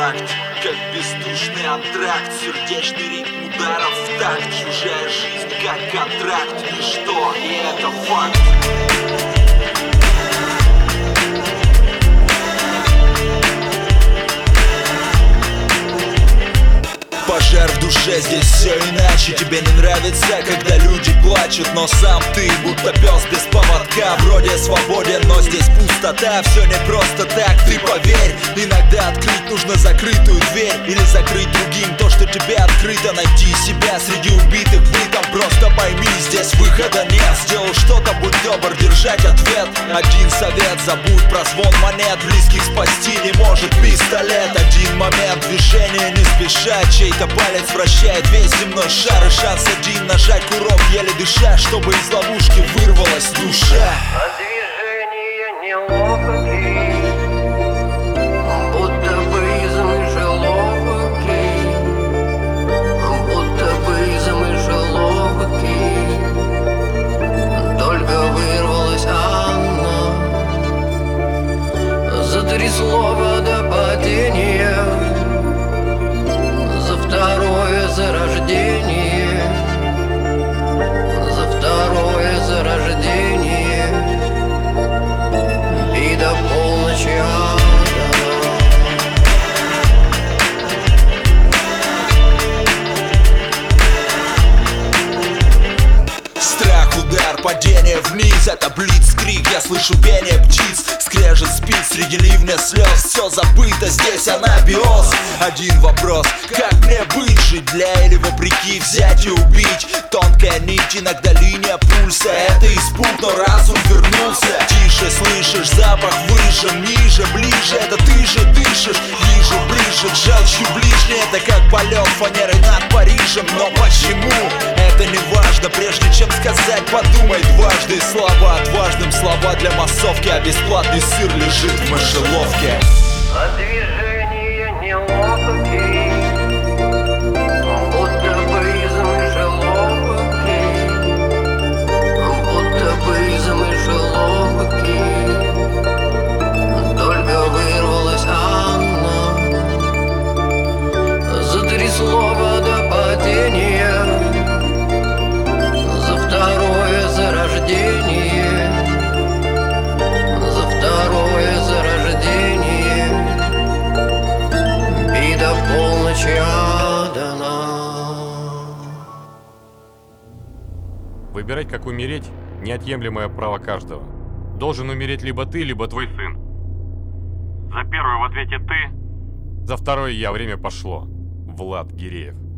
факт, как бездушный антракт, сердечный ритм ударов в такт, чужая жизнь как контракт, ничто, и это факт. Пожар в душе, здесь все иначе. Тебе не нравится, когда люди плачут, но сам ты будто пес без поводка. Вроде свободен, но здесь пустота. Все не просто так, ты поверь. Иногда открыть нужно закрытую дверь, или закрыть другим то, что тебе открыто. Найти себя среди убитых бытом. Просто пойми, здесь выхода нет. Сделал что-то, будь добр, держать ответ. Один совет, забудь про звон монет. Близких спасти не может пистолет. Один момент, движение не спеша. Чей-то палец вращает весь земной шар, и шанс один нажать курок, еле дыша, чтобы из ловушки вырвалась душа. А движение неловкие, будто бы из мышеловки, будто бы из мышеловки. Только вырвалась Анна, за 3 слова до падения. Второе зарождение, за второе зарождение, и до полночи ада. Страх, удар, падение вниз, это блицкриг. Я слышу пение птиц, скрежет спит среди ливня слез. Все забыто, здесь анабиоз. Один вопрос, как мне быть? Жить для или вопреки, взять и убить? Тонкая нить, иногда линия пульса. Это испуг, но разум вернулся. Тише, слышишь, запах выше, ниже, ближе. Это ты же дышишь, ниже, ближе, желчью ближнее. Это как полет фанеры над Парижем. Но почему? Это не важно. Прежде чем сказать, подумай дважды. Слова отважным, слова для массовки, а бесплатный сыр лежит в мышеловке. А движение неловкие, будто бы из мышеловки, будто бы из мышеловки. Только вырвалась Анна, за 3 слова до падения, за второе зарождение, за второе зарождение, и до полночи отдана. Выбирать, как умереть, неотъемлемое право каждого. Должен умереть либо ты, либо твой сын. За первое в ответе ты, за второе я. Время пошло. Влад Гиреев.